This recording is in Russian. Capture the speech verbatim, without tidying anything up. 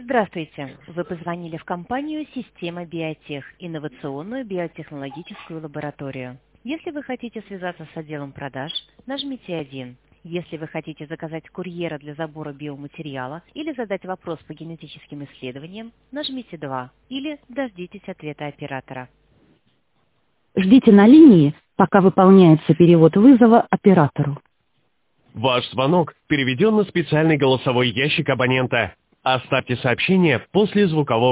Здравствуйте. Вы позвонили в компанию «Система Биотех», инновационную биотехнологическую лабораторию. Если вы хотите связаться с отделом продаж, нажмите один. Если вы хотите заказать курьера для забора биоматериала или задать вопрос по генетическим исследованиям, нажмите два. Или дождитесь ответа оператора. Ждите на линии, пока выполняется перевод вызова оператору. Ваш звонок переведен на специальный голосовой ящик абонента. Оставьте сообщение после звукового